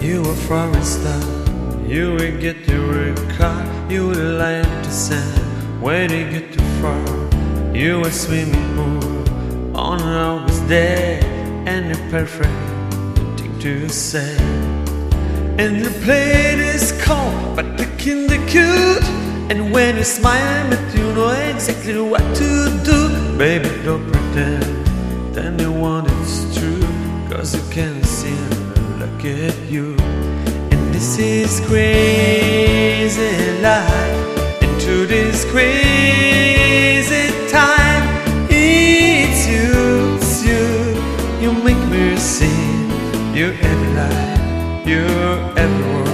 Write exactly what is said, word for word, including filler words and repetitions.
You a foreign star, you will get your car, you will land to sand, where to get too far. You a swimming pool, on always there, and a perfect thing to say. And the plate is cold, but the kind of cute. And when you smile, but you know exactly what to do. Baby, don't pretend that you want it's true, cause you can't see look at you. And this is crazy life, into this crazy time. It's you, it's you, you make me see. You're every life, you're everywhere.